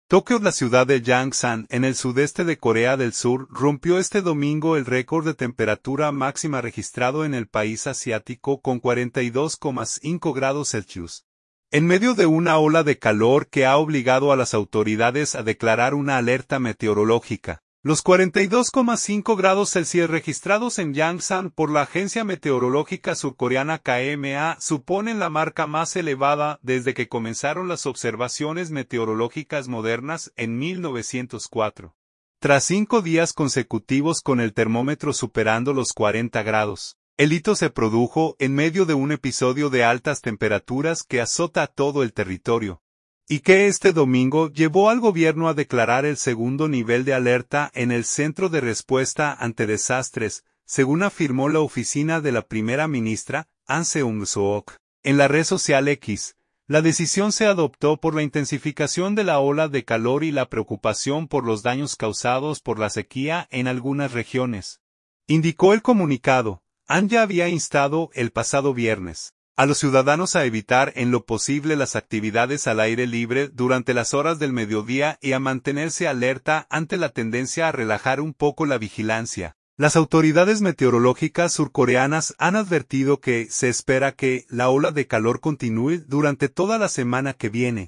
Tokio, la ciudad de Yangsan, en el sudeste de Corea del Sur, rompió este domingo el récord de temperatura máxima registrado en el país asiático con 42,5 grados Celsius. En medio de una ola de calor que ha obligado a las autoridades a declarar una alerta meteorológica. Los 42,5 grados Celsius registrados en Yangsan por la agencia meteorológica surcoreana KMA suponen la marca más elevada desde que comenzaron las observaciones meteorológicas modernas en 1904. Tras 5 días consecutivos con el termómetro superando los 40 grados, el hito se produjo en medio de un episodio de altas temperaturas que azota a todo el territorio, y que este domingo llevó al gobierno a declarar el segundo nivel de alerta en el Centro de Respuesta ante Desastres, según afirmó la oficina de la primera ministra, Ahn Seung-sook. En la red social X, la decisión se adoptó por la intensificación de la ola de calor y la preocupación por los daños causados por la sequía en algunas regiones. Indicó el comunicado. Ahn ya había instado el pasado viernes a los ciudadanos a evitar en lo posible las actividades al aire libre durante las horas del mediodía y a mantenerse alerta ante la tendencia a relajar un poco la vigilancia. Las autoridades meteorológicas surcoreanas han advertido que se espera que la ola de calor continúe durante toda la semana que viene.